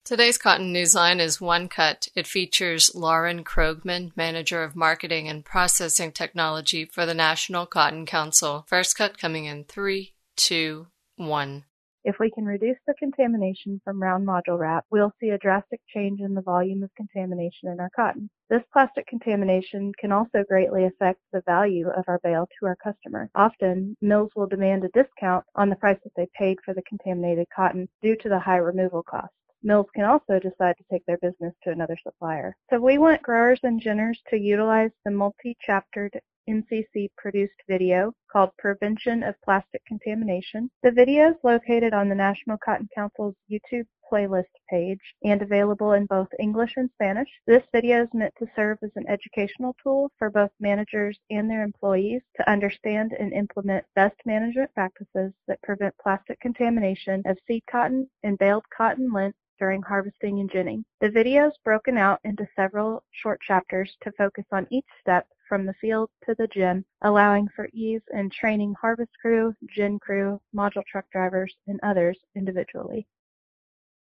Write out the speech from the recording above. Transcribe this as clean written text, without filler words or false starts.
Today's Cotton Newsline is One Cut. It features Lauren Krogman, Manager of Marketing and Processing Technology for the National Cotton Council. First cut coming in 3, 2, 1. If we can reduce the contamination from round module wrap, we'll see a drastic change in the volume of contamination in our cotton. This plastic contamination can also greatly affect the value of our bale to our customer. Often, mills will demand a discount on the price that they paid for the contaminated cotton due to the high removal costs. Mills can also decide to take their business to another supplier. So we want growers and ginners to utilize the multi-chaptered NCC-produced video called Prevention of Plastic Contamination. The video is located on the National Cotton Council's YouTube playlist page and available in both English and Spanish. This video is meant to serve as an educational tool for both managers and their employees to understand and implement best management practices that prevent plastic contamination of seed cotton and baled cotton lint during harvesting and ginning. The video is broken out into several short chapters to focus on each step from the field to the gin, allowing for ease in training harvest crew, gin crew, module truck drivers, and others individually.